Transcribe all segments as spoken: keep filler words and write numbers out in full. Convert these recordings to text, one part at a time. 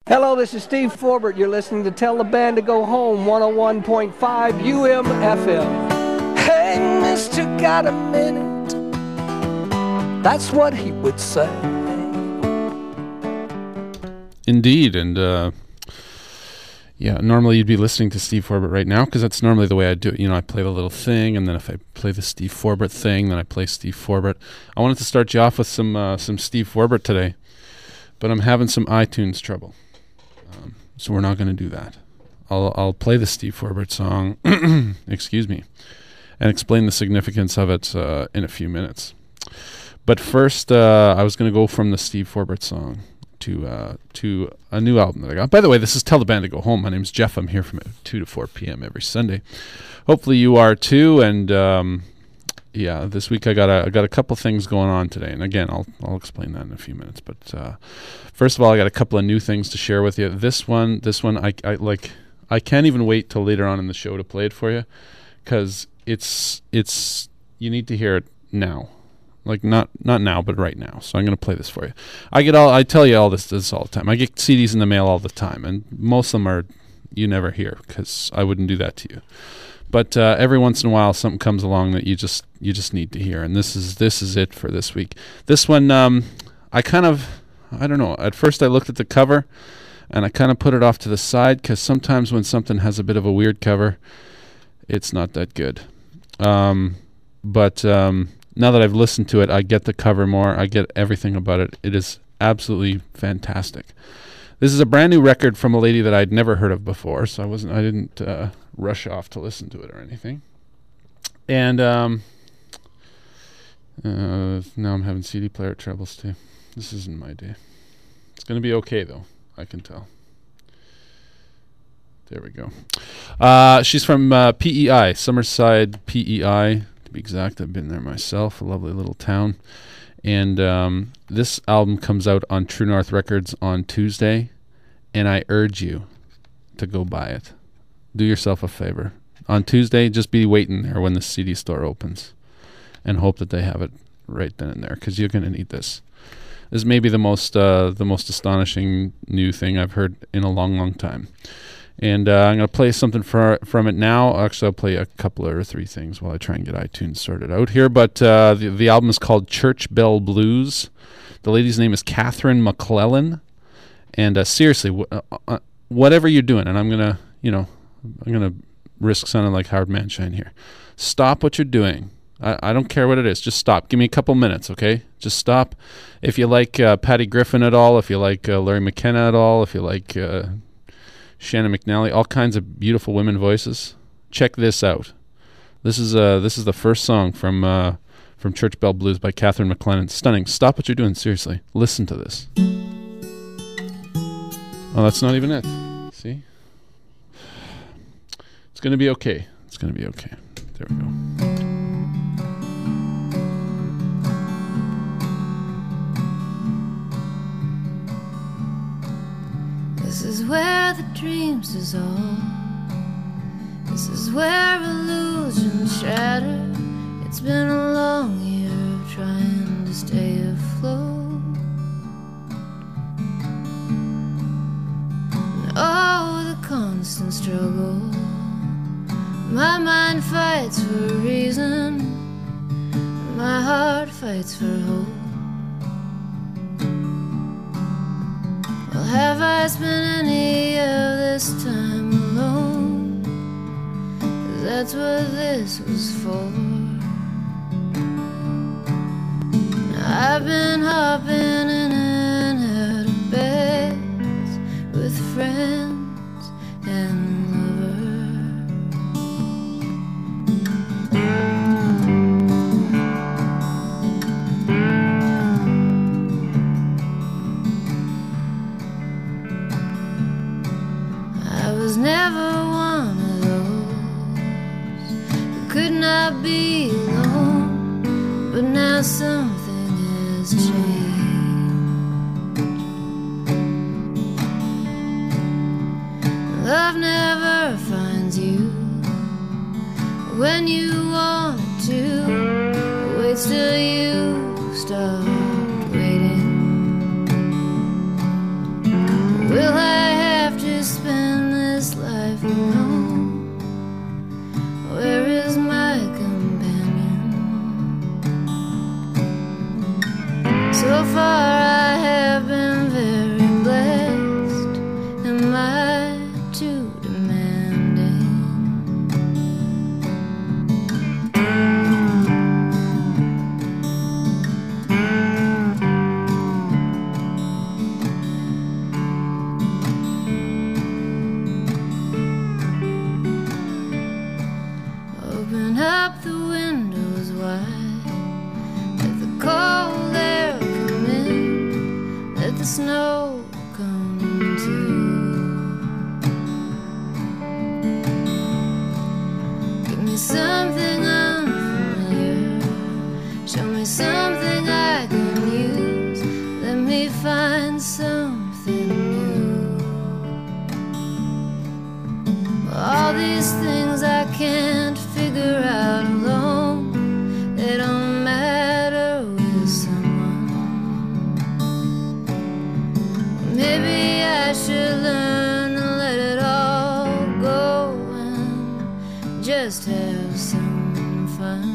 Hello, this is Steve Forbert. You're listening to Tell the Band to Go Home, one oh one point five U M F M. Hey, mister, got a minute? That's what he would say. Indeed, and uh, yeah, normally you'd be listening to Steve Forbert right now because that's normally the way I do it. You know, I play the little thing, and then if I play the Steve Forbert thing, then I play Steve Forbert. I wanted to start you off with some uh, some Steve Forbert today, but I'm having some iTunes trouble. Um, so we're not going to do that. I'll I'll play the Steve Forbert song, excuse me, and explain the significance of it uh, in a few minutes. But first, uh, I was going to go from the Steve Forbert song to uh, to a new album that I got. By the way, this is Tell the Band to Go Home. My name's Jeff. I'm here from two to four p.m. every Sunday. Hopefully you are too. And um, yeah, this week I got a, I got a couple things going on today. And again, I'll I'll explain that in a few minutes. But uh, first of all, I got a couple of new things to share with you. This one, this one, I, I like. I can't even wait till later on in the show to play it for you, because it's it's you need to hear it now. Like not not now, but right now. So I'm going to play this for you. I get all I tell you all this this all the time. I get C Ds in the mail all the time, and most of them are you never hear because I wouldn't do that to you. But uh, every once in a while, something comes along that you just you just need to hear, and this is this is it for this week. This one, um, I kind of I don't know. At first, I looked at the cover, and I kind of put it off to the side because sometimes when something has a bit of a weird cover, it's not that good. Um, but um, now that I've listened to it, I get the cover more. I get everything about it. It is absolutely fantastic. This is a brand new record from a lady that I'd never heard of before, so I wasn't. I didn't uh, rush off to listen to it or anything. And um, uh, now I'm having C D player troubles too. This isn't my day. It's going to be okay though. I can tell. There we go. Uh, she's from uh, P E I, Summerside, P E I. To be exact, I've been there myself. A lovely little town. And um, this album comes out on True North Records on Tuesday, and I urge you to go buy it. Do yourself a favor. On Tuesday, just be waiting there when the C D store opens, and hope that they have it right then and there, because you're going to need this. This is maybe the most uh, the most astonishing new thing I've heard in a long, long time. And uh, I'm going to play something for, from it now. Actually, I'll play a couple or three things while I try and get iTunes sorted out here. But uh, the, the album is called Church Bell Blues. The lady's name is Catherine McClellan. And uh, seriously, w- uh, whatever you're doing, and I'm going to, you know, I'm going to risk sounding like Howard Manshine here. Stop what you're doing. I, I don't care what it is. Just stop. Give me a couple minutes, okay? Just stop. If you like uh, Patty Griffin at all, if you like uh, Larry McKenna at all, if you like uh, Shannon McNally, all kinds of beautiful women voices, check this out. This is uh, this is the first song from uh, from Church Bell Blues by Catherine McClellan. Stunning. Stop what you're doing. Seriously. Listen to this. Oh, that's not even it. See? It's going to be okay. It's going to be okay. There we go. This is where the dreams dissolve. This is where illusions shatter. It's been a long year of trying to stay afloat. And oh, the constant struggle. My mind fights for a reason. My heart fights for hope. Well, have I spent any of this time alone? 'Cause that's what this was for. Now I've been hopping in and out of beds with friends and never one of those who could not be alone, but now something has changed. Love never finds you when you want to, waits till you start waiting. We'll have Give me something unfamiliar. Show me something I can use. Let me find something new. All these things I can't figure out alone, they don't matter with someone. Maybe I should learn to let it all go and just have some fun.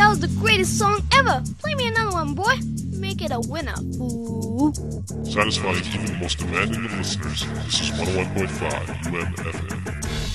That was the greatest song ever. Play me another one, boy. Make it a winner. Ooh. Satisfying even the most demanding of listeners. This is one oh one point five U M F M.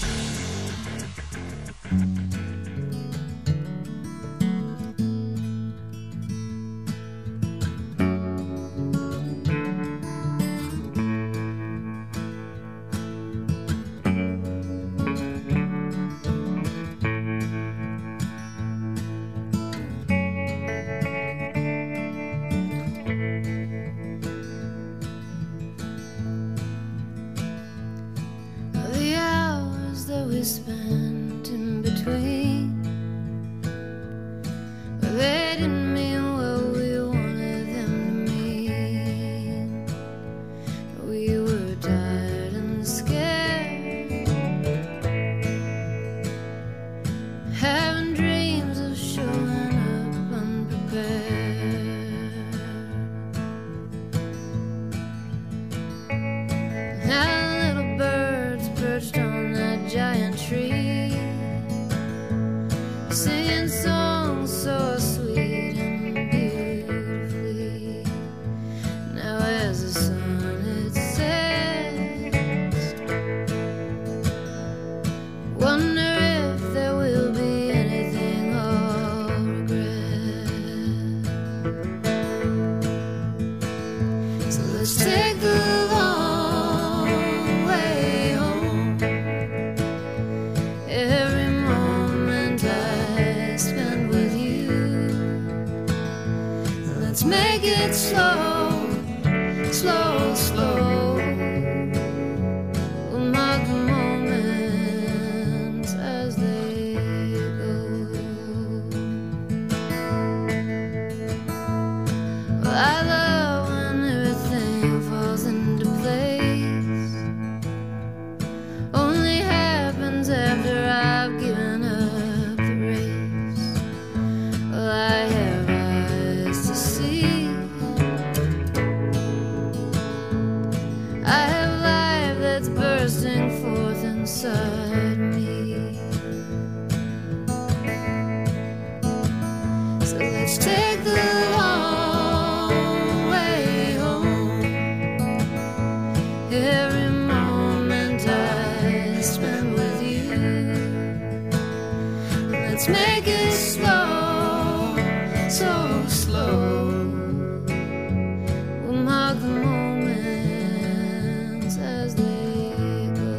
Spent in between, they didn't mean what we wanted them to mean. We were tired and scared, having dreams of showing up unprepared. Now little birds perched on that giant tree, singing songs so sweet and beautifully. Now as the sun it sets, wonder if there will be anything I'll regret. So let's take the long way home. Every moment I spend with you, let's make it slow, slow, slow. We'll mark the moments as they go. Well, I love when everything falls into place. Only happens after I've given up the race. Well, I have eyes to see, I have life that's bursting forth inside me. So let's take the long way home. Every moment I spend with you, let's make it slow, so slow. We'll mark the moments as they go.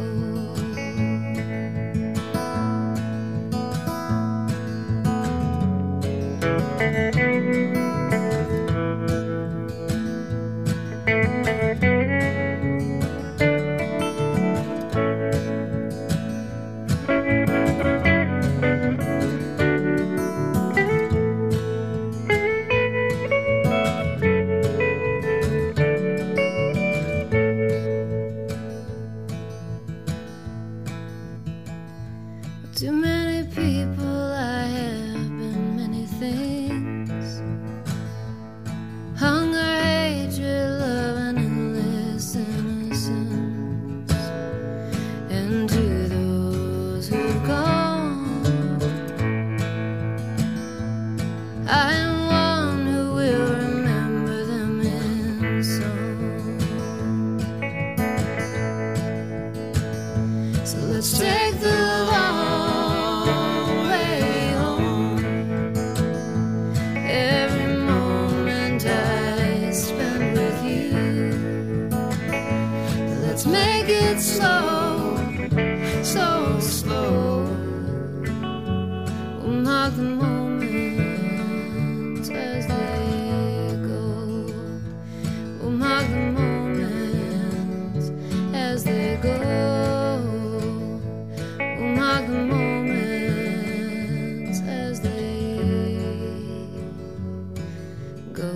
Too many people, I have been many things. Hunger, hatred, love, and endless innocence. And to those who've gone, I am one who will remember them in song. So let's take the long way home. Every moment I spend with you, let's make it slow, so slow. We'll mark the moments as they go. We'll mark the moments as they go. We'll mark the moments as they go.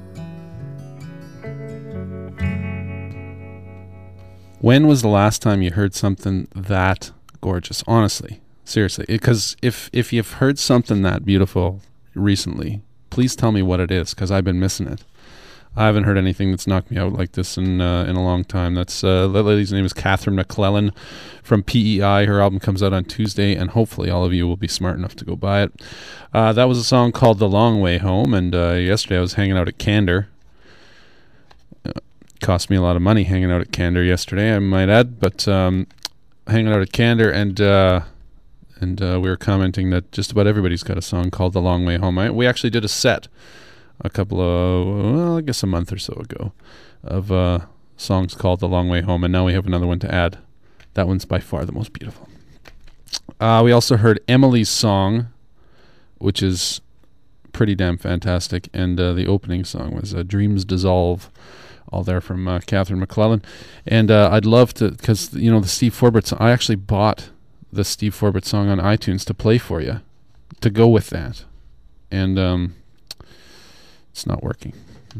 When was the last time you heard something that gorgeous? Honestly, seriously, because if if you've heard something that beautiful recently, please tell me what it is, because I've been missing it. I haven't heard anything that's knocked me out like this in uh, in a long time. That's uh, that lady's name is Catherine McClellan from P E I. Her album comes out on Tuesday, and hopefully all of you will be smart enough to go buy it. Uh, that was a song called The Long Way Home, and uh, yesterday I was hanging out at Candor. Uh, cost me a lot of money hanging out at Candor yesterday, I might add, but um, hanging out at Candor, and uh, and uh, we were commenting that just about everybody's got a song called The Long Way Home. I, we actually did a set a couple of, well, I guess a month or so ago, of uh, songs called The Long Way Home, and now we have another one to add. That one's by far the most beautiful. Uh, we also heard Emily's song, which is pretty damn fantastic, and uh, the opening song was uh, Dreams Dissolve, all there from uh, Catherine McClellan. And uh, I'd love to, because, you know, the Steve Forbert song, I actually bought the Steve Forbert song on iTunes to play for you, to go with that. And, um... it's not working.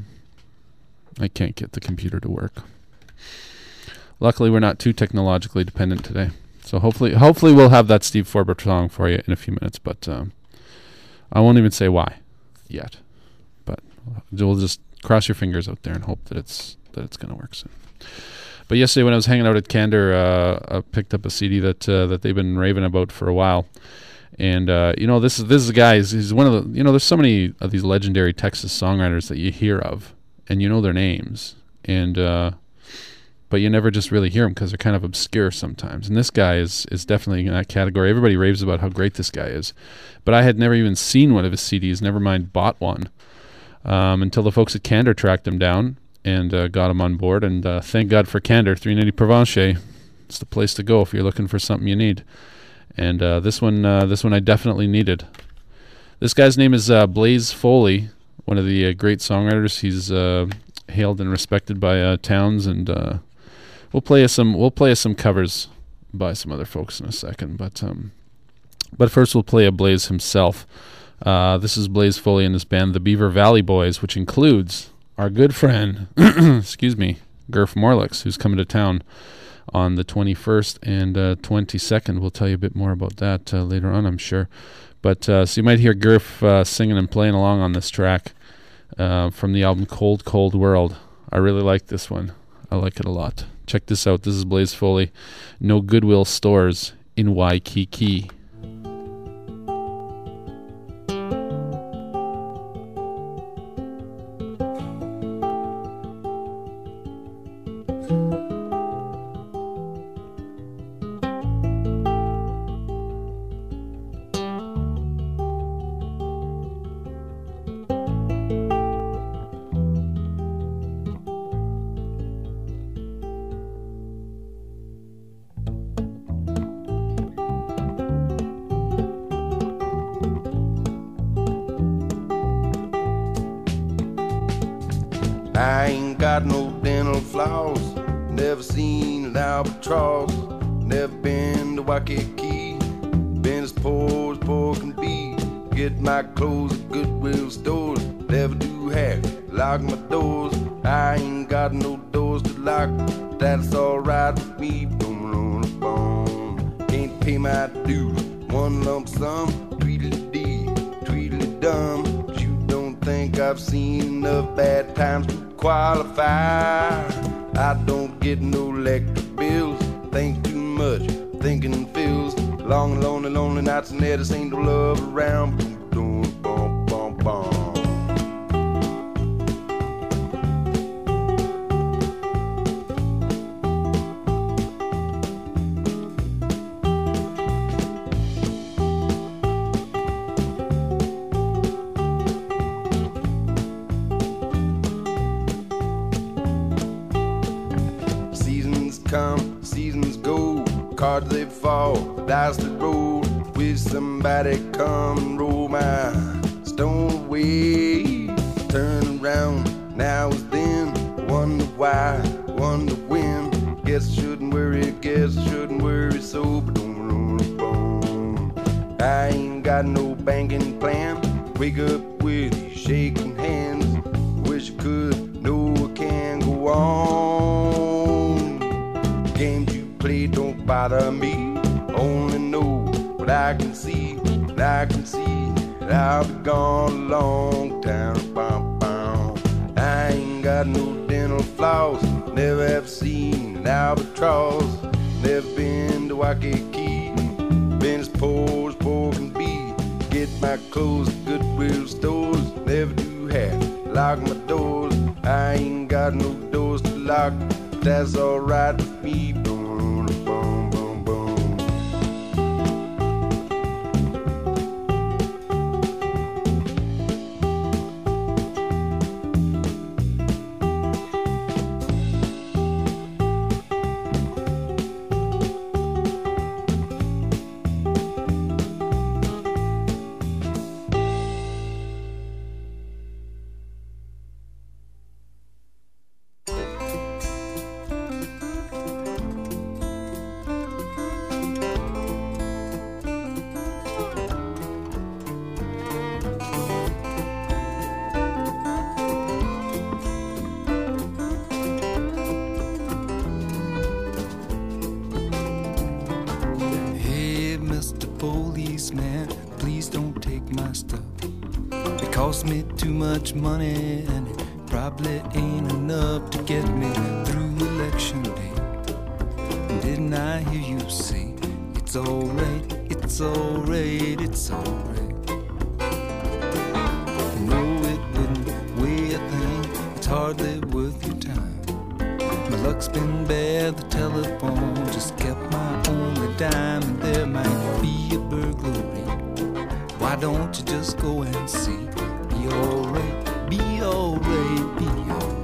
I can't get the computer to work. Luckily, we're not too technologically dependent today. So hopefully hopefully we'll have that Steve Forbert song for you in a few minutes. But um, I won't even say why yet. But we'll just cross your fingers out there and hope that it's that it's going to work soon. But yesterday when I was hanging out at Candor, uh, I picked up a C D that uh, that they've been raving about for a while. And, uh, you know, this is this is a guy, he's, he's one of the, you know, there's so many of these legendary Texas songwriters that you hear of, and you know their names, and, uh, but you never just really hear them because they're kind of obscure sometimes. And this guy is, is definitely in that category. Everybody raves about how great this guy is. But I had never even seen one of his C Ds, never mind bought one, um, until the folks at Candor tracked him down and uh, got him on board. And uh, thank God for Candor, three ninety Provencher. It's the place to go if you're looking for something you need. And uh, this one, uh, this one I definitely needed. This guy's name is uh, Blaze Foley, one of the uh, great songwriters. He's uh, hailed and respected by uh, Towns, and uh, we'll play us some. We'll play us some covers by some other folks in a second. But um, but first, we'll play a Blaze himself. Uh, this is Blaze Foley and his band, the Beaver Valley Boys, which includes our good friend, excuse me, Gurf Morlix, who's coming to town on the twenty-first and uh, twenty-second. We'll tell you a bit more about that uh, later on, I'm sure. But uh, so you might hear Gurf uh, singing and playing along on this track uh, from the album Cold, Cold World. I really like this one. I like it a lot. Check this out. This is Blaze Foley. No Goodwill Stores in Waikiki. I ain't got no dental floss, never seen an albatross, never been to Waikiki, been as poor as poor can be. Get my clothes at Goodwill stores, never do have, lock my doors. I ain't got no doors to lock, that's alright with me. Boom on a bone, can't pay my dues, one lump sum, tweedledee, tweedledum. Think I've seen enough bad times to qualify. I don't get no electric bills, think too much, thinking feels long, lonely, lonely nights, and there just ain't no love around. Boom, boom, bum, bum, bum. Come, seasons go, cards they fall, dice they roll. Wish somebody come and roll my stone away. Turn around, now is then, wonder why, wonder when. Guess I shouldn't worry, guess I shouldn't worry, so but don't roll a bone. I ain't got no banking plan, wake up with you shaking hands. Wish I could, no I can't go on. Games you play don't bother me, only know what I can see, what I can see, that I'll be gone a long time. Bum, bum. I ain't got no dental floss, never have seen an albatross, never been to Waikiki, been as poor as poor can be. Get my clothes at Goodwill stores, never do have lock my doors. I ain't got no doors to lock, but that's alright with me. Boom, boom, boom, boom. Policeman, please don't take my stuff. It cost me too much money and it probably ain't enough to get me through election day. Didn't I hear you say, it's alright, it's alright, it's alright? No, it wouldn't weigh a thing, it's hardly worth your time. My luck's been bad, the telephone just kept my only dime, and there might be a burglary. Why don't you just go and see? Be alright, be alright, be alright.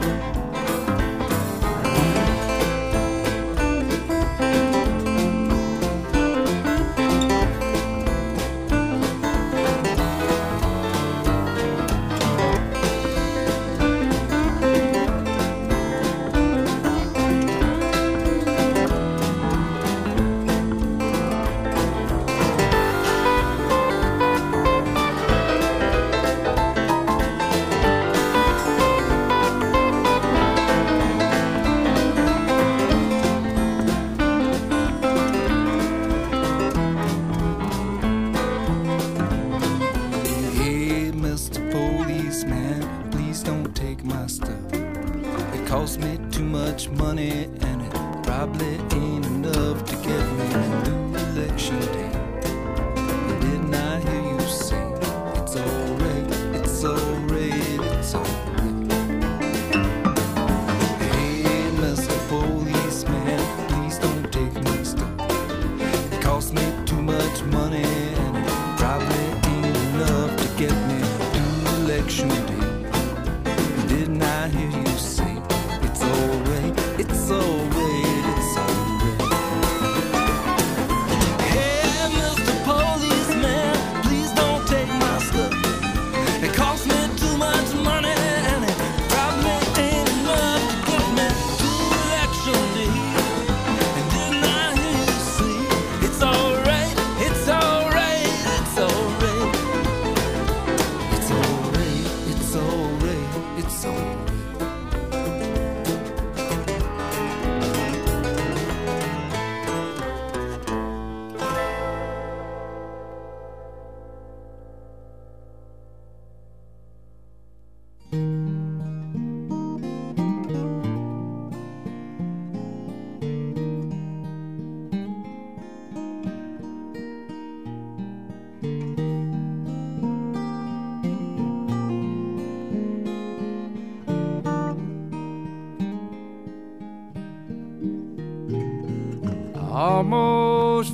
Almost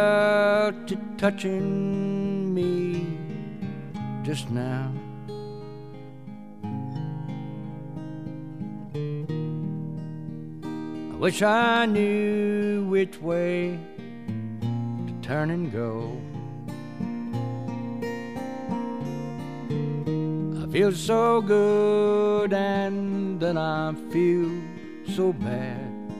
felt it touching me just now. I wish I knew which way to turn and go. I feel so good and then I feel so bad.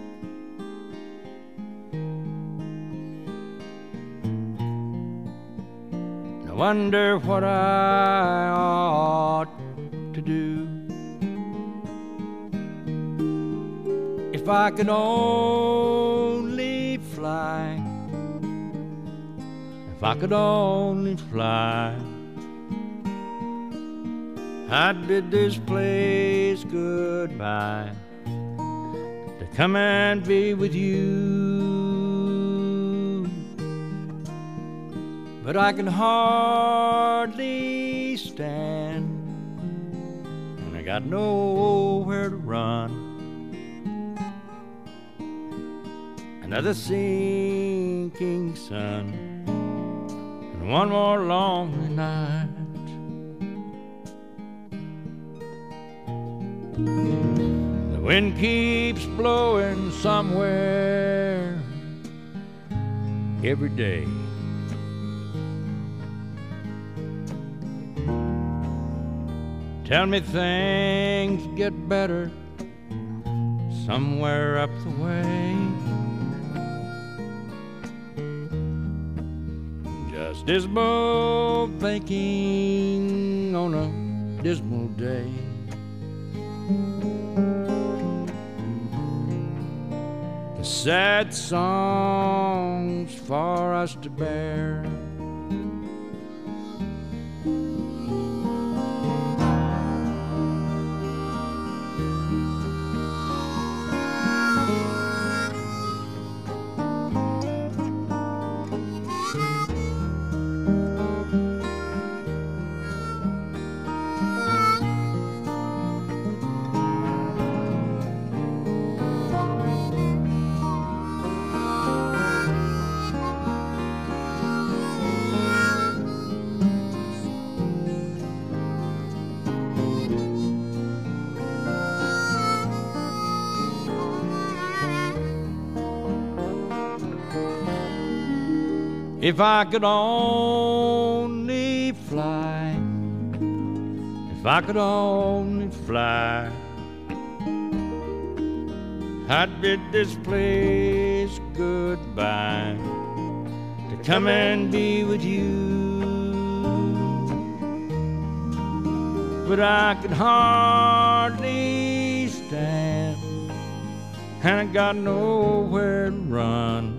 I wonder what I ought to do. If I could only fly, if I could only fly, I'd bid this place goodbye to come and be with you. But I can hardly stand, and I got nowhere to run. Another sinking sun, and one more lonely night. The wind keeps blowing somewhere every day. Tell me things get better somewhere up the way. Just dismal thinking on a dismal day. The sad songs for us to bear. If I could only fly, if I could only fly, I'd bid this place goodbye to come and be with you. But I could hardly stand, and I got nowhere to run.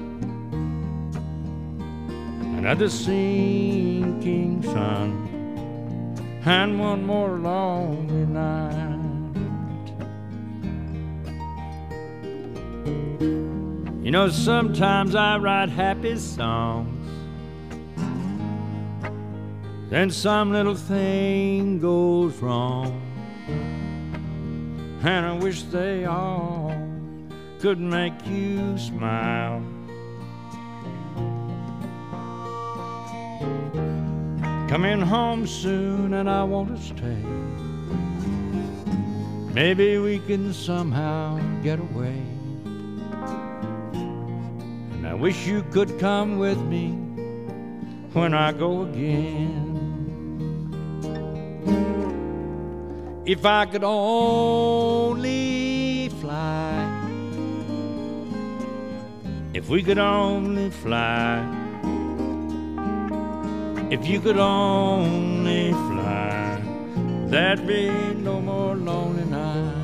Another sinking sun, and one more lonely night. You know, sometimes I write happy songs, then some little thing goes wrong, and I wish they all could make you smile. Coming home soon and I want to stay. Maybe we can somehow get away. And I wish you could come with me when I go again. If I could only fly, if we could only fly, if you could only fly, there'd be no more lonely nights.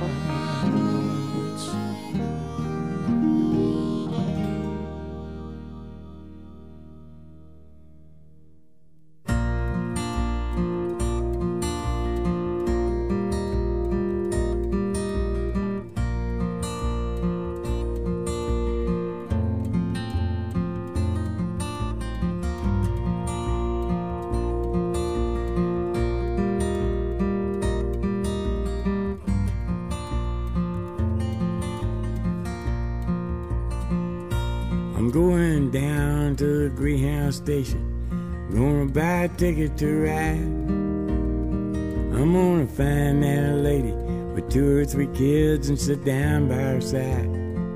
I'm going down to the Greyhound station, gonna buy a ticket to ride. I'm gonna find that lady with two or three kids and sit down by her side.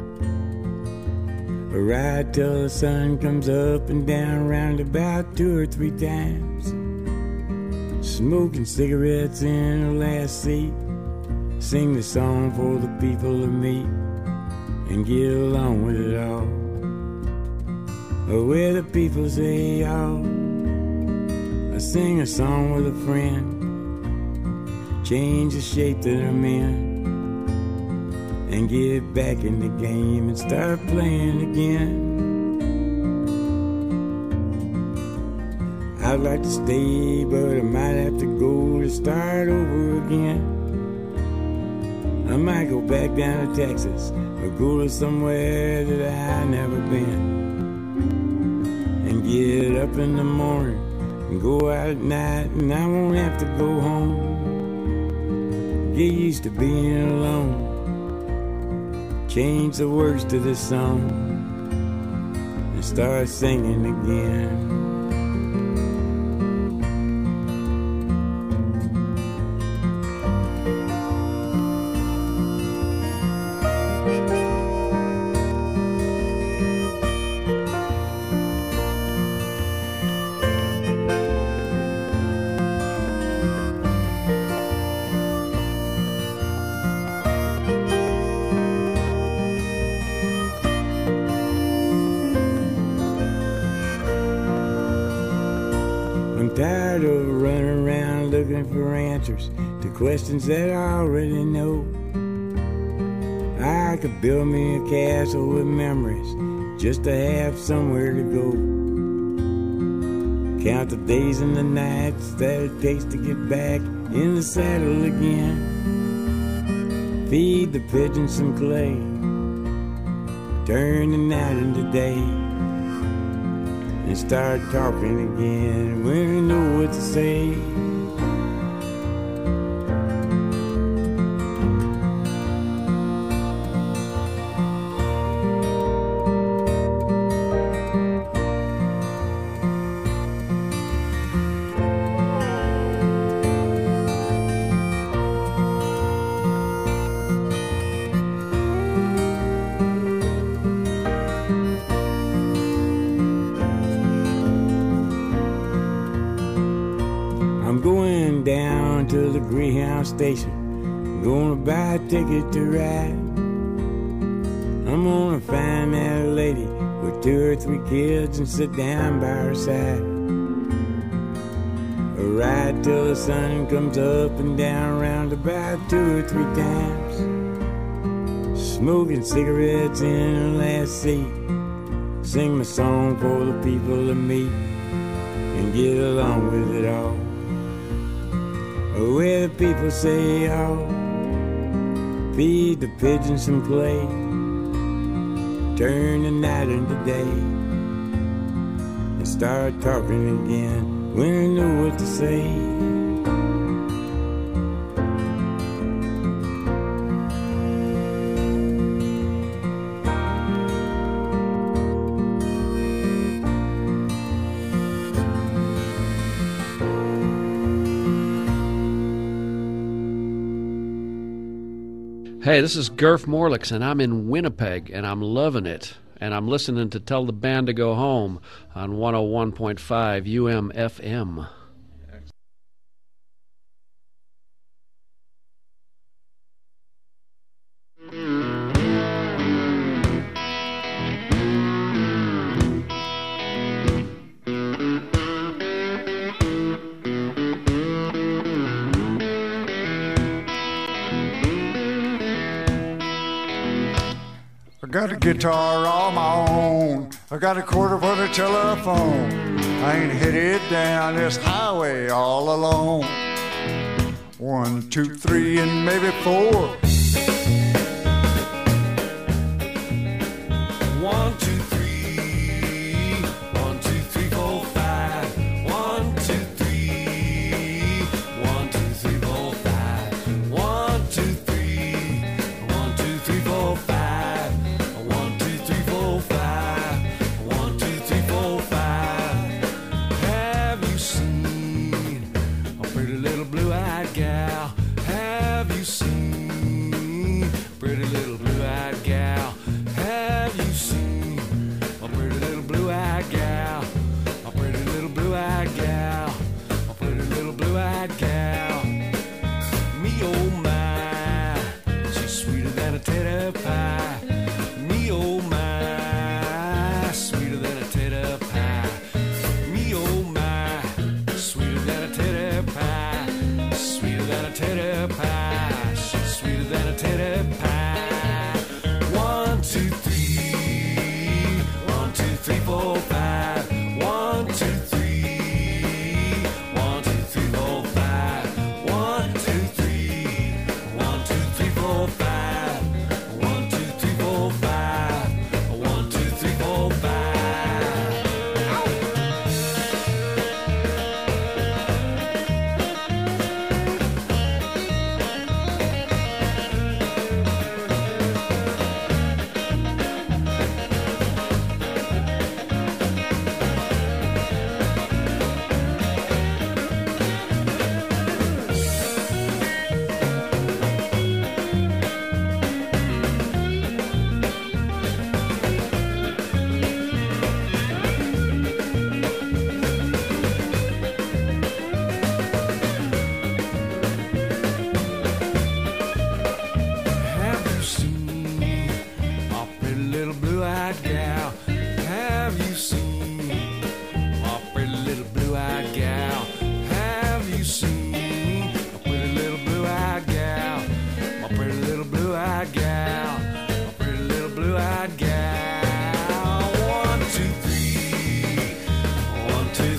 A ride till the sun comes up and down round about two or three times. Smoking cigarettes in the last seat, sing the song for the people to meet and get along with it all. Or where the people say y'all, I sing a song with a friend, change the shape that I'm in, and get back in the game and start playing again. I'd like to stay, but I might have to go to start over again. I might go back down to Texas or go to somewhere that I never been, and get up in the morning and go out at night, and I won't have to go home. Get used to being alone. Change the words to this song and start singing again. Tired of running around looking for answers to questions that I already know. I could build me a castle with memories just to have somewhere to go. Count the days and the nights that it takes to get back in the saddle again. Feed the pigeons some clay, turn the night into day, and start talking again when we know what to say. Station, gonna buy a ticket to ride. I'm gonna find that lady with two or three kids and sit down by her side. A ride till the sun comes up and down around about two or three times. Smoking cigarettes in the last seat, sing my song for the people to meet and get along with it all. Where the people say, oh, feed the pigeons some clay, turn the night into day, and start talking again when I know what to say. Hey, this is Gurf Morlix, and I'm in Winnipeg, and I'm loving it. And I'm listening to Tell the Band to Go Home on one oh one point five U M F M. I got a guitar all my own. I got a quarter for the telephone. I ain't headed down this highway all alone. One, two, three, and maybe four. One, two, three. One, two, three, four, five. One, two, three. One, two, three, four, five. One, two, three. One, two, three, four, five. Gal, have you seen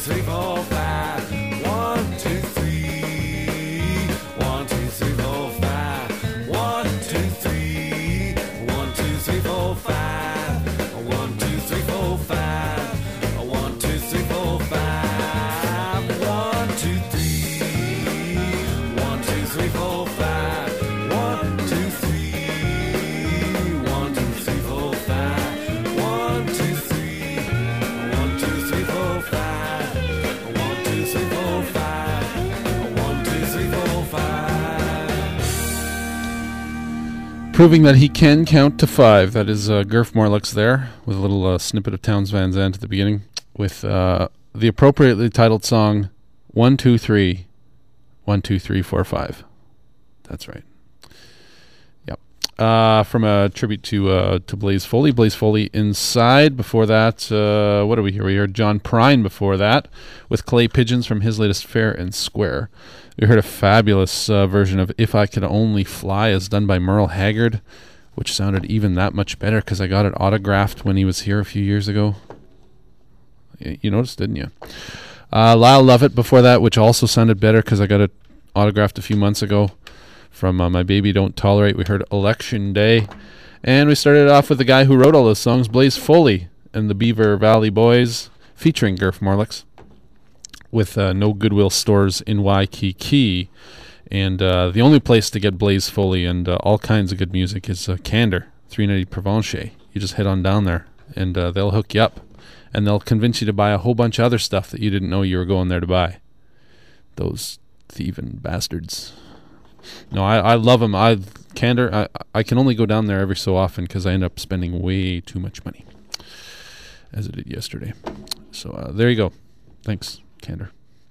three, four, five. One, two, three. One, two, three, four, five. One, two, three. One, two, three, four, five. One, two, three, four, five. One, two, three, four, five. One, two, three. One, two, three, four, five. One, two, three. One, two, three, four, five. One, two, three. One, two, three, four, five. One, two, three, four, five. One, two, three, four, five. Proving that he can count to five. That is uh, Gurf Morlux there, with a little uh, snippet of Townes Van Zandt at the beginning, with uh, the appropriately titled song, One, Two, Three, One, Two, Three, Four, Five. That's right. Yep. Uh, from a tribute to uh, to Blaze Foley. Blaze Foley Inside. Before that, uh, what do we hear? We heard John Prine before that, with Clay Pigeons from his latest Fair and Square. We heard a fabulous uh, version of If I Could Only Fly, as done by Merle Haggard, which sounded even that much better because I got it autographed when he was here a few years ago. Y- You noticed, didn't you? Uh, Lyle Lovett before that, which also sounded better because I got it autographed a few months ago from uh, My Baby Don't Tolerate. We heard Election Day. And we started off with the guy who wrote all those songs, Blaze Foley and the Beaver Valley Boys, featuring Gurf Morlux, with uh, no Goodwill stores in Waikiki. And uh, the only place to get Blaze Foley and uh, all kinds of good music is uh, Candor, three ninety Provencher. You just head on down there, and uh, they'll hook you up. And they'll convince you to buy a whole bunch of other stuff that you didn't know you were going there to buy. Those thieving bastards. No, I, I love them. I Candor, I, I can only go down there every so often because I end up spending way too much money, as I did yesterday. So uh, there you go. Thanks, Candor.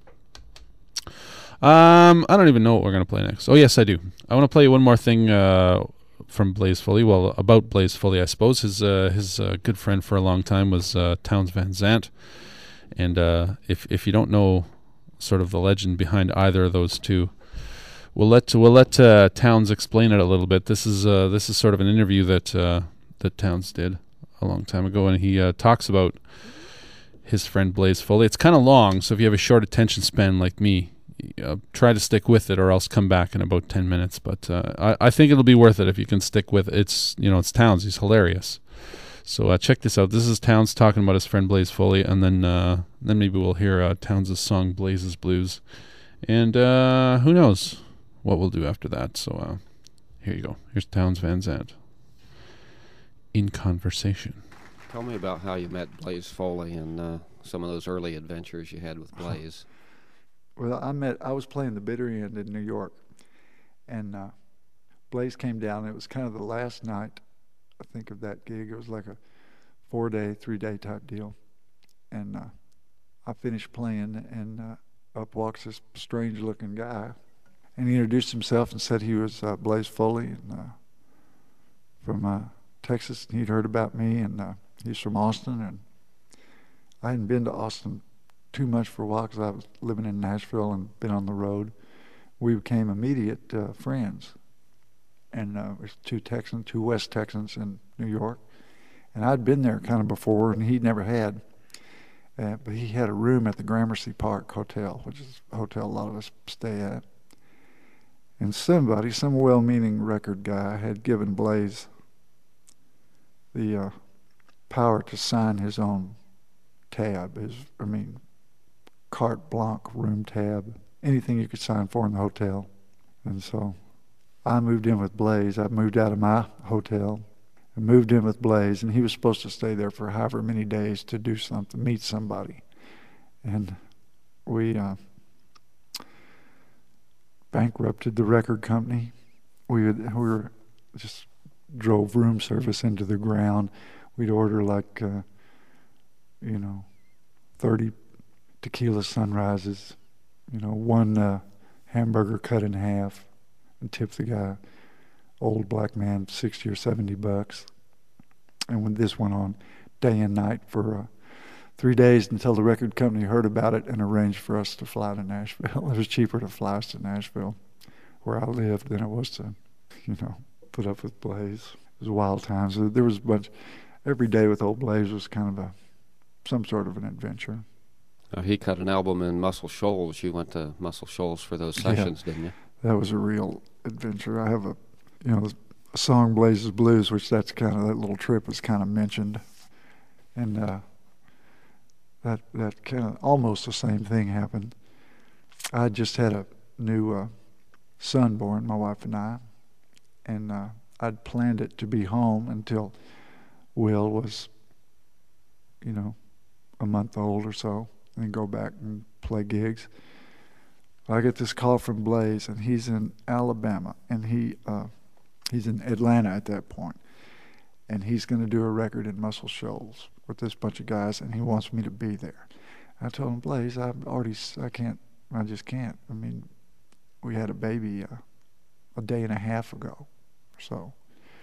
Um, I don't even know what we're going to play next. Oh, yes, I do. I want to play one more thing uh, from Blaze Foley. Well, about Blaze Foley, I suppose. His uh, his uh, good friend for a long time was uh, Townes Van Zandt. And uh, if if you don't know sort of the legend behind either of those two, we'll let we'll let uh, Townes explain it a little bit. This is uh, this is sort of an interview that uh, that Townes did a long time ago, and he uh, talks about his friend Blaze Foley. It's kind of long, so if you have a short attention span like me, uh, try to stick with it, or else come back in about ten minutes. But uh, I, I think it'll be worth it if you can stick with it. It's you know it's Townes. He's hilarious. So uh, check this out. This is Townes talking about his friend Blaze Foley, and then uh, then maybe we'll hear uh, Townes' song Blaze's Blues, and uh, who knows what we'll do after that. So uh, here you go. Here's Townes Van Zandt in conversation. Tell me about how you met Blaze Foley and uh, some of those early adventures you had with Blaze. Well, I met. I was playing the bitter end in New York, and uh, Blaze came down. It was kind of the last night, I think, of that gig. It was like a four-day, three-day type deal, and uh, I finished playing, and uh, up walks this strange-looking guy, and he introduced himself and said he was uh, Blaze Foley and uh, from uh, Texas, and he'd heard about me, and uh, he's from Austin, and I hadn't been to Austin too much for a while because I was living in Nashville and been on the road. We became immediate uh, friends, and uh, there's two Texans, two West Texans in New York, and I'd been there kind of before, and he never had. Uh, but he had a room at the Gramercy Park Hotel, which is a hotel a lot of us stay at. And somebody, some well-meaning record guy, had given Blaze the uh, power to sign his own tab, his, I mean, carte blanche room tab, anything you could sign for in the hotel. And so I moved in with Blaze. I moved out of my hotel and moved in with Blaze, and he was supposed to stay there for however many days to do something, meet somebody. And we uh, bankrupted the record company. We, would, we were just drove room service into the ground. We'd order like, uh, you know, thirty tequila sunrises, you know, one uh, hamburger cut in half, and tip the guy, old black man, sixty or seventy bucks. And when this went on day and night for uh, three days until the record company heard about it and arranged for us to fly to Nashville. It was cheaper to fly us to Nashville, where I lived, than it was to, you know, put up with Blaze. It was wild times. There was a bunch. Every day with old Blaze was kind of a some sort of an adventure. Now, he cut an album in Muscle Shoals. You went to Muscle Shoals for those sessions, yeah, didn't you? That was a real adventure. I have a, you know, a song Blazes Blues, which that's kind of, that little trip was kind of mentioned. And uh, that that kind of, almost the same thing happened. I just had a new uh, son born, my wife and I, and uh, I'd planned it to be home until Will was, you know, a month old or so, and then go back and play gigs. I get this call from Blaze, and he's in Alabama, and he uh, he's in Atlanta at that point, and he's going to do a record in Muscle Shoals with this bunch of guys, and he wants me to be there. I told him, Blaze, I've already, I can't, I just can't. I mean, we had a baby uh, a day and a half ago or so.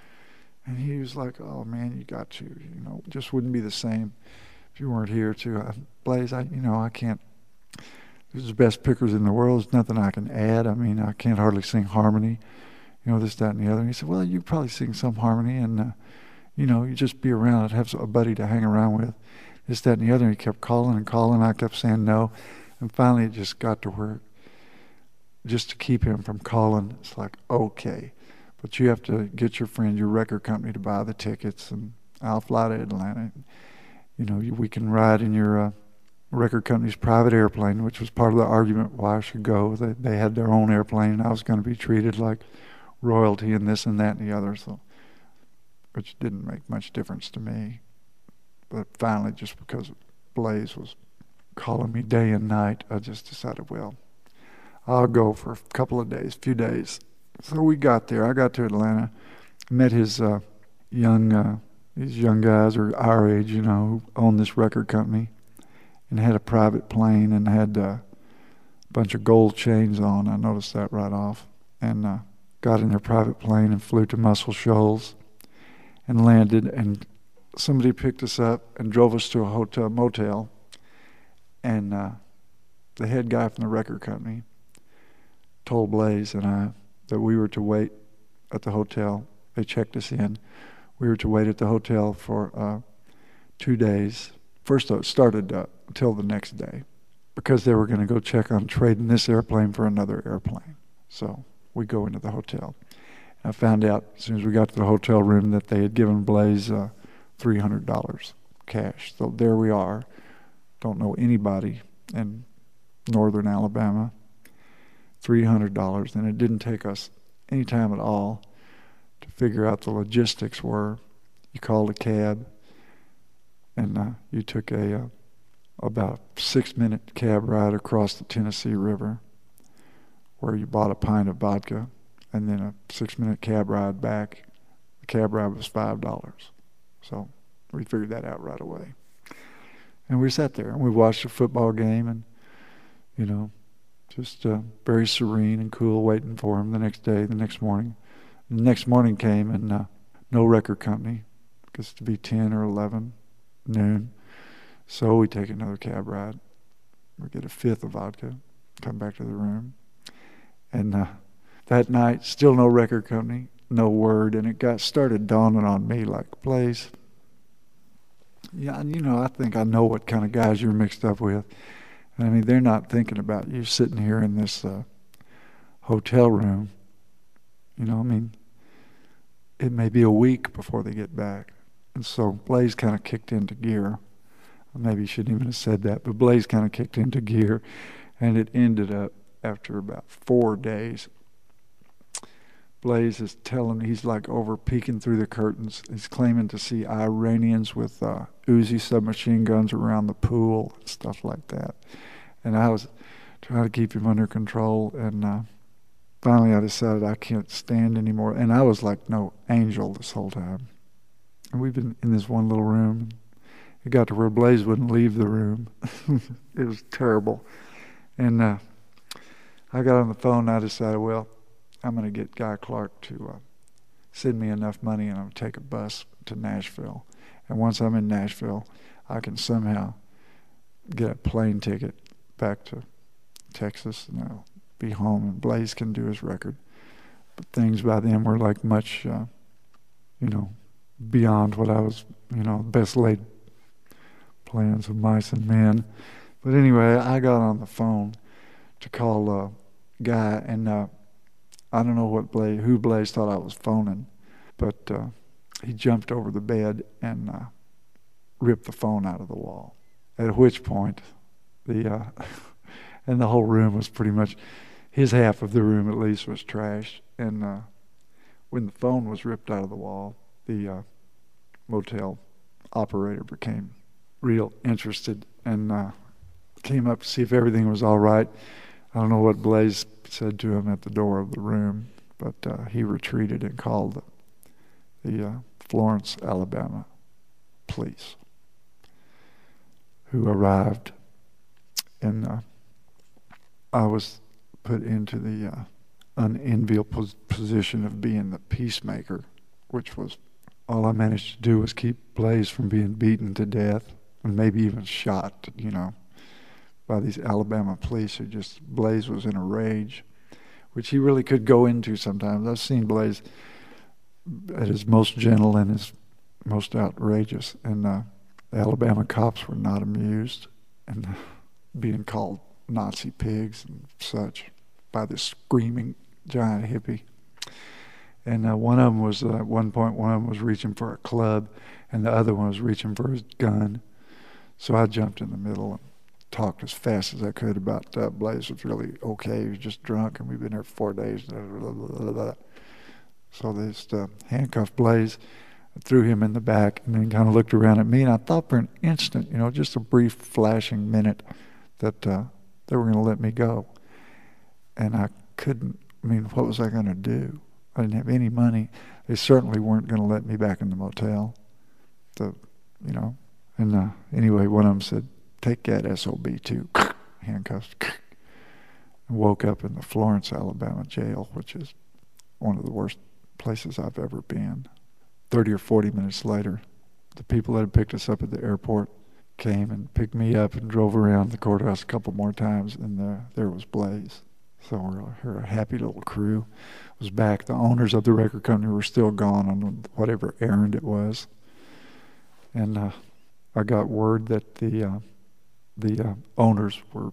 And he was like, oh, man, you got to, you know, it just wouldn't be the same if you weren't here, too. I, Blaze, I, you know, I can't, this is the best pickers in the world. There's nothing I can add. I mean, I can't hardly sing harmony, you know, this, that, and the other. And he said, well, you probably sing some harmony, and, uh, you know, you just be around and have a buddy to hang around with, this, that, and the other. And he kept calling and calling. I kept saying no. And finally it just got to where, just to keep him from calling, it's like, okay, but you have to get your friend, your record company, to buy the tickets, and I'll fly to Atlanta. You know, you, we can ride in your uh, record company's private airplane, which was part of the argument why I should go. They, they had their own airplane, and I was going to be treated like royalty and this and that and the other, so, which didn't make much difference to me. But finally, just because Blaze was calling me day and night, I just decided, well, I'll go for a couple of days, few days. So we got there. I got to Atlanta, met his uh, young, uh, these young guys are our age, you know, who owned this record company, and had a private plane and had uh, a bunch of gold chains on. I noticed that right off, and uh, got in their private plane and flew to Muscle Shoals, and landed. And somebody picked us up and drove us to a hotel motel, and uh, the head guy from the record company told Blaze and I that we were to wait at the hotel. They checked us in. We were to wait at the hotel for uh, two days. First, it started uh, until the next day, because they were going to go check on trading this airplane for another airplane. So we go into the hotel. And I found out as soon as we got to the hotel room that they had given Blaze uh, three hundred dollars cash. So there we are. Don't know anybody in northern Alabama. three hundred dollars, and it didn't take us any time at all to figure out the logistics were. You called a cab, and uh, you took a uh, about a six-minute cab ride across the Tennessee River, where you bought a pint of vodka, and then a six-minute cab ride back. The cab ride was five dollars. So we figured that out right away. And we sat there, and we watched a football game, and, you know, just uh, very serene and cool, waiting for him the next day, the next morning. The next morning came, and uh, no record company, because to be ten or eleven, noon. So we take another cab ride. We get a fifth of vodka, come back to the room. And uh, that night, still no record company, no word. And it got started dawning on me like, Blaze, yeah, you know, I think I know what kind of guys you're mixed up with. I mean, they're not thinking about you sitting here in this uh, hotel room. You know, I mean, it may be a week before they get back. And so Blaze kind of kicked into gear. Maybe you shouldn't even have said that, but Blaze kind of kicked into gear. And it ended up after about four days. Blaze is telling, he's like over peeking through the curtains. He's claiming to see Iranians with uh, Uzi submachine guns around the pool and stuff like that. And I was trying to keep him under control. And uh, finally I decided I can't stand anymore. And I was like no angel this whole time. And we've been in this one little room. It got to where Blaze wouldn't leave the room. It was terrible. And uh, I got on the phone and I decided, well, I'm going to get Guy Clark to uh, send me enough money, and I'm going to take a bus to Nashville. And once I'm in Nashville, I can somehow get a plane ticket back to Texas, and I'll be home, and Blaze can do his record. But things by then were like much, uh, you know, beyond what I was, you know, best laid plans of mice and men. But anyway, I got on the phone to call a guy, and uh, I don't know what Blaze, who Blaze thought I was phoning, but uh, he jumped over the bed and uh, ripped the phone out of the wall. At which point, the uh, and the whole room was pretty much, his half of the room at least was trashed. And uh, when the phone was ripped out of the wall, the uh, motel operator became real interested and uh, came up to see if everything was all right. I don't know what Blaze said to him at the door of the room, but uh, he retreated and called the, the uh, Florence, Alabama police, who arrived, and uh, I was put into the uh, unenviable pos- position of being the peacemaker, which was all I managed to do was keep Blaze from being beaten to death and maybe even shot, you know, by these Alabama police who just, Blaze was in a rage, which he really could go into sometimes. I've seen Blaze at his most gentle and his most outrageous, and uh, the Alabama cops were not amused, and uh, being called Nazi pigs and such by this screaming giant hippie. And uh, one of them was, uh, at one point, one of them was reaching for a club, and the other one was reaching for his gun. So I jumped in the middle and talked as fast as I could about uh, Blaze was really okay. He was just drunk, and we've been here for four days. Blah, blah, blah, blah. So they just uh, handcuffed Blaze, threw him in the back, and then kind of looked around at me, and I thought for an instant, you know, just a brief flashing minute, that uh, they were going to let me go. And I couldn't, I mean, what was I going to do? I didn't have any money. They certainly weren't going to let me back in the motel. So, you know, and uh, anyway, one of them said, "Take that S O B too," handcuffs, and woke up in the Florence, Alabama jail, which is one of the worst places I've ever been. thirty or forty minutes later, the people that had picked us up at the airport came and picked me up and drove around the courthouse a couple more times, and there, there was Blaze. So we're, we're a happy little crew. Was back. The owners of the record company were still gone on whatever errand it was. And uh, I got word that the uh, the uh, owners were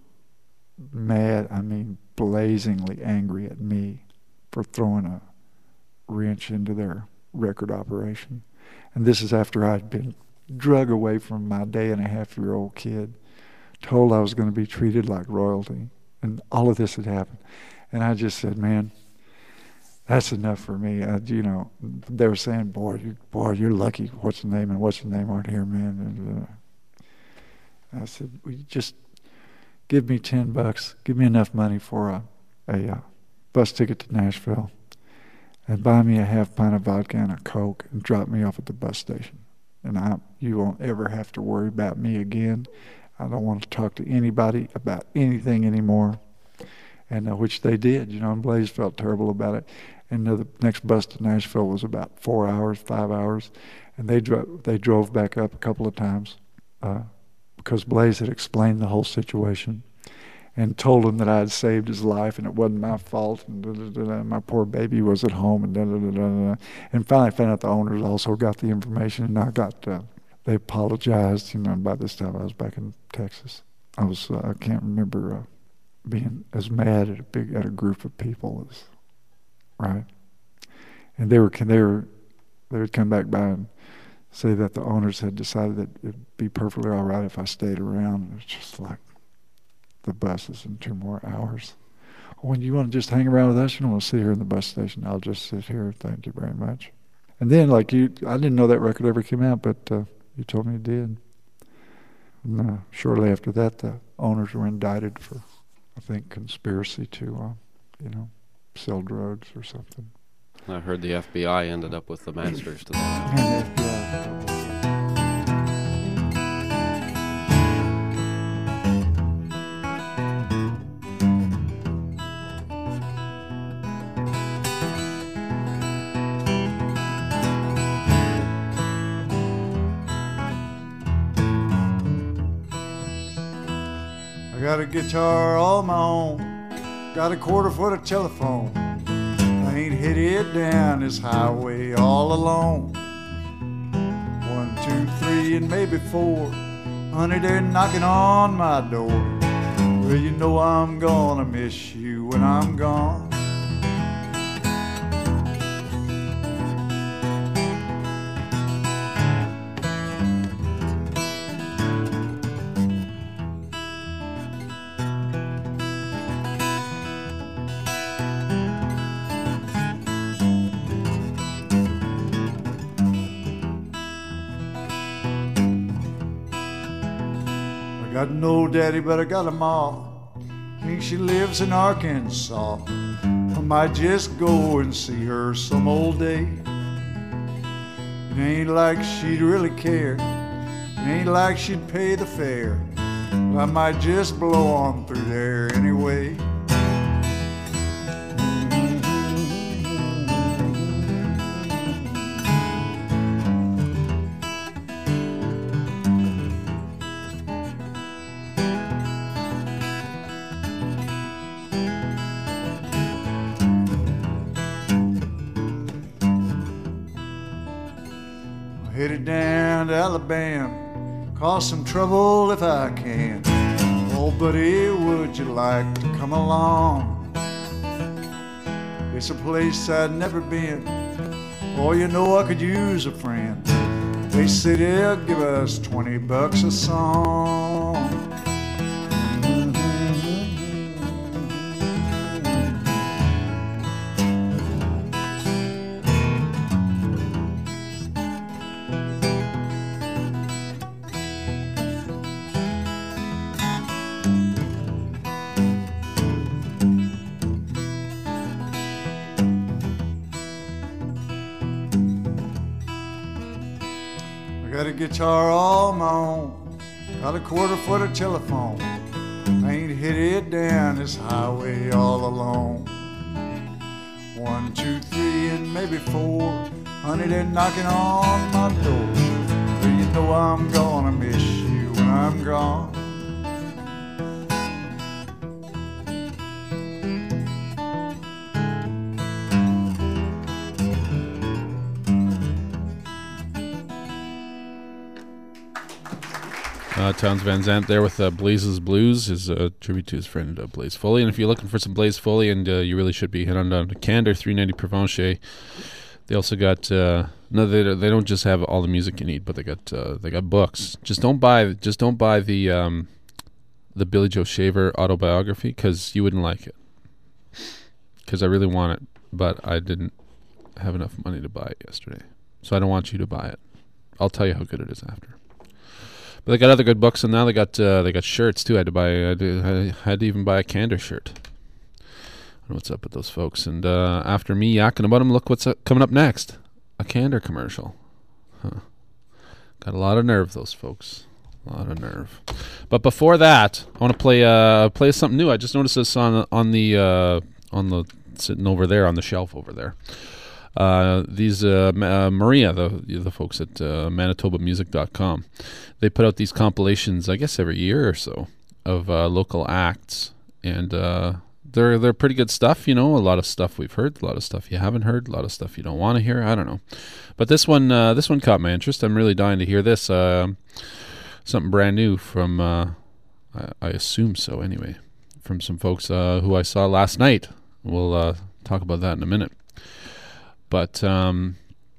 mad, I mean blazingly angry at me for throwing a wrench into their record operation. And this is after I'd been drug away from my day and a half year old kid, told I was going to be treated like royalty, and all of this had happened. And I just said, man, that's enough for me. I, you know, they were saying, boy, you, boy, you're lucky. What's the name and what's the name aren't here, man. And, uh, I said, will you just give me ten bucks, give me enough money for a, a uh, bus ticket to Nashville, and buy me a half pint of vodka and a Coke, and drop me off at the bus station. And I, you won't ever have to worry about me again. I don't want to talk to anybody about anything anymore. And uh, which they did, you know, and Blaze felt terrible about it. And uh, the next bus to Nashville was about four hours, five hours, and they drove they drove back up a couple of times uh, because Blaze had explained the whole situation and told him that I had saved his life and it wasn't my fault, and da, da, da, da, my poor baby was at home, and da, da, da, da, da. And finally found out the owners also got the information, and I got uh, they apologized. You know, by this time I was back in Texas. I was uh, I can't remember uh, being as mad at a big at a group of people as. Right, and they were they were they would come back by and say that the owners had decided that it'd be perfectly all right if I stayed around. It was just like the bus is in two more hours. When you want to just hang around with us, you don't want to sit here in the bus station. I'll just sit here. Thank you very much. And then, like you, I didn't know that record ever came out, but uh, you told me it did. And, uh, shortly after that, the owners were indicted for, I think, conspiracy to, uh, you know. sell drugs or something. I heard the F B I ended up with the masters to that. I got a guitar all my own. Got a quarter foot of telephone. I ain't headed down this highway all alone. One, two, three, and maybe four. honey, they're knocking on my door. Well, you know I'm gonna miss you when I'm gone. Got no daddy, but I got a ma. Think she lives in Arkansas. I might just go and see her some old day. It ain't like she'd really care. It ain't like she'd pay the fare. But I might just blow on through there anyway. Headed down to Alabama, cause some trouble if I can. Oh, buddy, would you like to come along? It's a place I'd never been. Oh, you know I could use a friend. They say they'll give us twenty bucks a song. Got a guitar all my own, got a quarter foot of telephone. I ain't headed down this highway all alone. One, two, three, and maybe four. Honey, they're knocking on my door. Well, you know I'm gonna miss you when I'm gone. Uh, Townes Van Zandt there with uh, Blaze's Blues, his uh, tribute to his friend uh, Blaze Foley. And if you're looking for some Blaze Foley, and uh, you really should be, head on down to Candor, three ninety Provencher. They also got uh, no, they they don't just have all the music you need, but they got uh, they got books. Just don't buy just don't buy the um, the Billy Joe Shaver autobiography, because you wouldn't like it. Because I really want it, but I didn't have enough money to buy it yesterday, so I don't want you to buy it. I'll tell you how good it is after. But they got other good books, and now they got uh, they got shirts too. I had to buy I, had to, I had to even buy a Candor shirt. I don't know what's up with those folks. And uh, after me yakking about them, look what's up, coming up next. A Candor commercial. Huh. Got a lot of nerve, those folks. A lot of nerve. But before that, I want to play uh, play something new. I just noticed this on on the uh, on the sitting over there on the shelf over there. Uh, these uh, uh, Maria, the the folks at uh, Manitoba Music dot com, they put out these compilations, I guess every year or so, of uh, local acts, and uh, they're they're pretty good stuff. You know, a lot of stuff we've heard, a lot of stuff you haven't heard, a lot of stuff you don't want to hear. I don't know, but this one uh, this one caught my interest. I'm really dying to hear this. Uh, something brand new from, uh, I, I assume so anyway, from some folks uh, who I saw last night. We'll uh, talk about that in a minute. But um,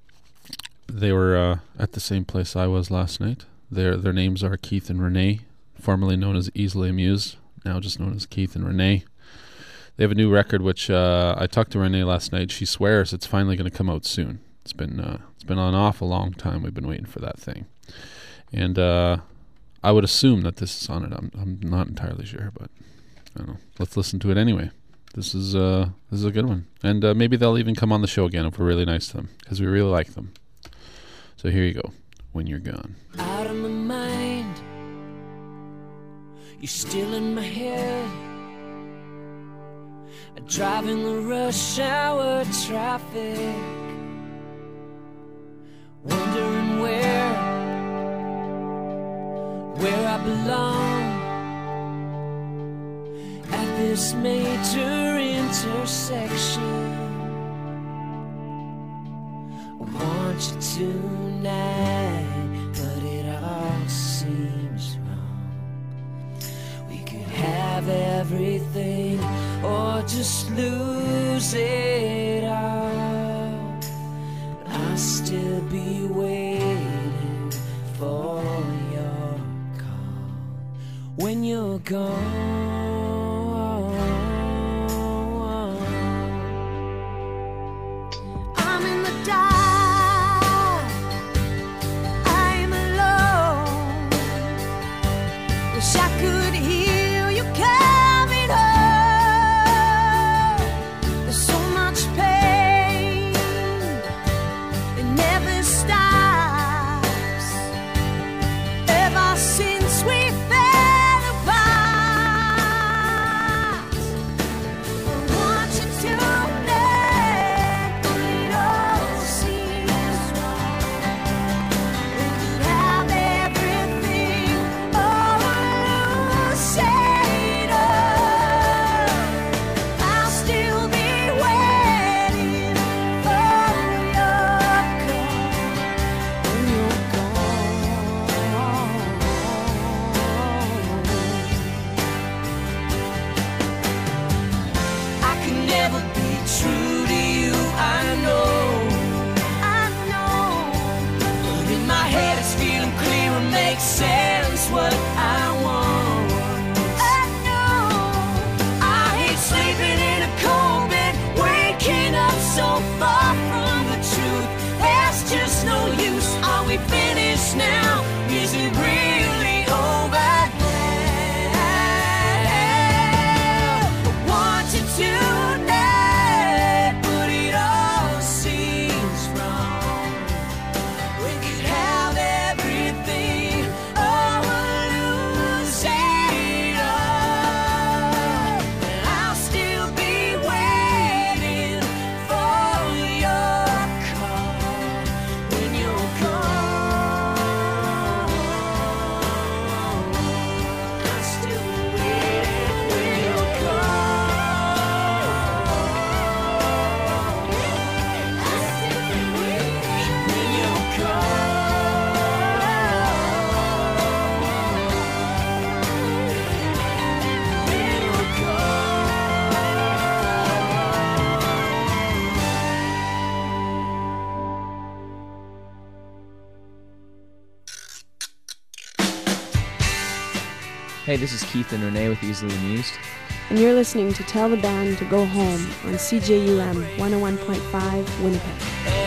they were uh, at the same place I was last night. Their their names are Keith and Renee, formerly known as Easily Amused, now just known as Keith and Renee. They have a new record, which uh, I talked to Renee last night. She swears it's finally going to come out soon. It's been uh, it's been on off a long time. We've been waiting for that thing, and uh, I would assume that this is on it. I'm I'm not entirely sure, but I don't know. Let's listen to it anyway. This is uh this is a good one, and uh, maybe they'll even come on the show again if we're really nice to them, because we really like them. So here you go. When You're Gone. Out of my mind, you're still in my head. I drive in the rush hour traffic, wondering where, where I belong. At this major intersection, I want you tonight, but it all seems wrong. could have everything or just lose it all, I'll still be waiting for your call when you're gone. I'm in the dark, I'm alone. Wish I could hear you coming home. There's so much pain, it never stops. Ever since we fell apart, I want you to let it all seems wrong. We could have everything or lose it all. I'll still be waiting for your call when you're gone. I can never be true to you, I know. I know. But in my head it's feeling clear and makes sense what I want. I know. I hate sleeping in a cold bed, waking up so far from the truth. There's just no use. Are we finished now? Is it really over now? I want you to know, but it all seems wrong. We could have everything or lose it all. And I'll still be waiting for your call when you're gone. I'm still waiting when you're gone. I'm still waiting when you're Hey, this is Keith and Renee with Easily Amused. And you're listening to Tell the Band to Go Home on C J U M one oh one point five Winnipeg.